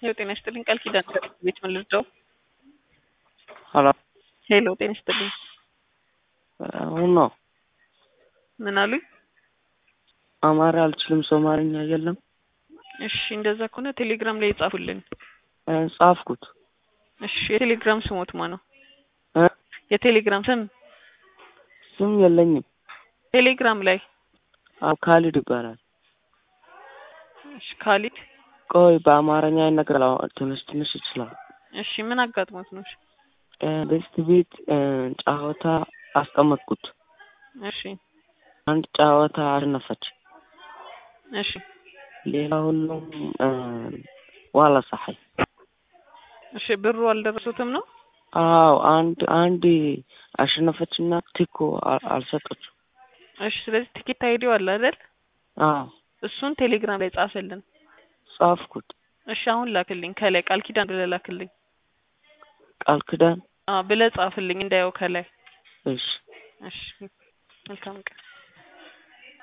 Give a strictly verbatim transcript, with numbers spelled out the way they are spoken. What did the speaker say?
ሄሎ ጤና ይስጥልኝ ቃል ኪዳን ቤት ምን ልርዳው? ሄሎ ሄሎ ጤና ይስጥልኝ። አሁን ነው ምን አሉኝ? አማራ አልችልም ሶማሊኛ የለም። እሺ እንደዛ ከሆነ ቴሌግራም ላይ ጻፉልኝ። ጻፍኩት። እሺ የቴሌግራም ስሞት ማን ነው? እ የቴሌግራም ስም ስም የለኝም። ቴሌግራም ላይ አው ካሊድ ይባላል። እሺ ካሊድ ቆይ በአማርኛ ይነገራል ትንሽ ትንሽ ይችላል። እሺ ምን አጋጥሞት ነው? እ በስት ቤት ጫወታ አስቀመጥኩት። እሺ አንድ ጫወታ አሸነፈች። እሺ ሌላ ሁሉም ዋላ صحي እሺ ብሩ አልደረሱትም ነው? አው አንድ አንድ አሸነፈችና ቲኮ አልሰጠችው። እሺ ስለዚህ ቲኬት አይዲው አለ አይደል? አው እሱን ቴሌግራም ላይ ጻፈልን። ጻፍኩት። እሺ አሁን ላክልኝ ከላይ ቃል ኪዳን ብለህ ላክልኝ። ቃል ኪዳን አዎ ብለህ ጻፍልኝ እንዳየው ከላይ። እሺ እሺ መልካም ቀን።